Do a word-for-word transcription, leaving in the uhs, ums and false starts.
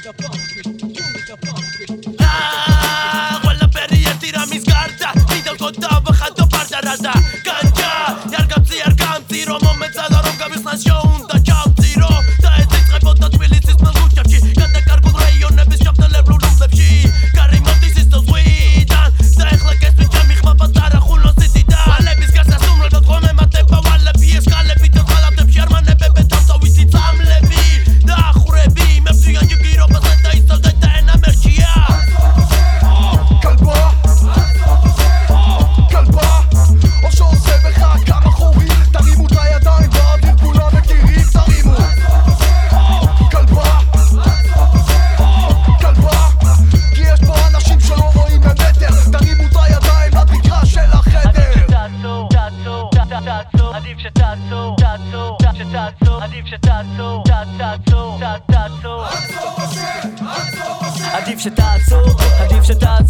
Ah, quella perrier tira mi sgarda Vita il contavo, خدو parda rada Ganja, yargamzi yargamzi رو من زدارم که بیسنشون دا کمزی رو دا ازیز خیبون دا تبیلیسیز من رو کفشی کنده کرگون ریون نبیز شفت لبرو رو زبشی کاریم دیسیز دا زویدن دا اخلاق اسمی کمی خما بطاره خونو سیدیدن ولی بیز گرس اسوم رو داد خونه مطبه ولی بیش خاله بیتر خالم تبشیر من نبه بتام سوی سیزم لبی دا خوره بی مبسویان جو گیرو بزن دا ایستال دا دا اینا مرچیه כלבה, כלבה, או שעושה בך כמה חורים תרימו את הידיים באוויר כולם מכירים תרימו כלבה, כלבה כי יש פה אנשים שלא רואים ממטר תרימו את הידיים לתקרה של החדר עדיף שתעצור, תעצור, שתעצור, עדיף שתעצור, תעצור, תעצור, עדיף שתעצור, עדיף שתעצור